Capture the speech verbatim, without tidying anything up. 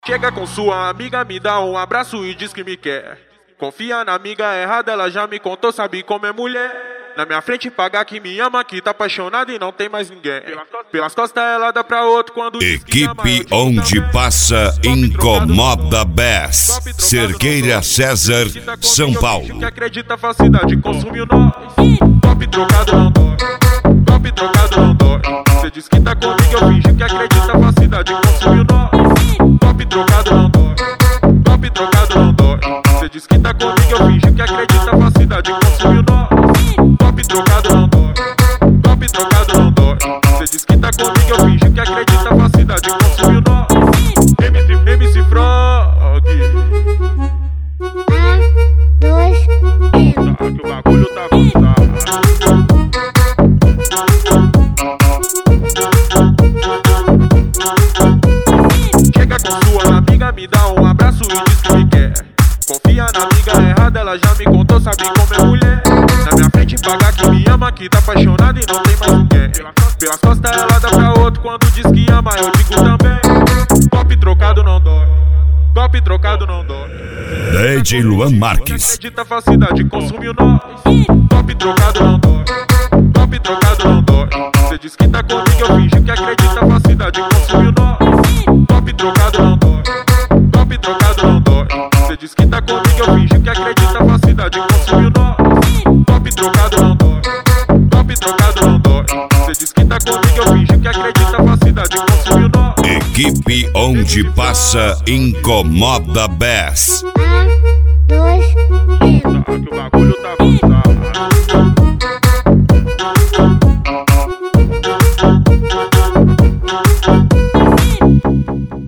Chega com sua amiga, me dá um abraço e diz que me quer. Confia na amiga errada, ela já me contou, sabe como é mulher. Na minha frente paga que me ama, que tá apaixonada e não tem mais ninguém. Pelas costas ela dá pra outro quando diz que ama, Equipe onde passa incomoda Bass. Cerqueira César, São Paulo. Que acredita, falsidade consumiu nós. Top trocado não dói, top trocado não dói. Cê diz que tá comigo, eu fingi que acredita, falsidade consumiu nós. Top trocado não dói, top trocado não dói. Cê diz que tá comigo, eu fingi que acredita, falsidade consumiu nós. Top trocado não dói, top trocado não dói. Cê diz que tá comigo, eu fingi que acredita, falsidade consumiu nós. M C, M C Frog. Tá, que o bagulho tá avançado. Chega com sua amiga, me dá um abraço e diz que me quer. Confia na amiga errada, ela já me contou, sabe como é mulher. Na minha frente paga que me ama, que tá apaixonada e não tem mais ninguém. Pelas costas ela dá pra outro quando diz que ama, eu digo também. Top trocado não dói, top trocado não dói. D J Luan Marques. Acredita, falsidade consumiu nós. Top trocado não dói, top trocado não dói. Cê diz que tá comigo, eu fingi que acredita, falsidade consumiu nós. Top trocado não dói, top trocado não dói. Cê diz que tá comigo, eu fingi que acredita, falsidade consumiu nós. Top trocado não dói, top trocado não dói. Cê diz que tá comigo, eu fingi que acredita, falsidade consumiu nós. Equipe onde passa incomoda Bass. Tá, que o bagulho tá avançado.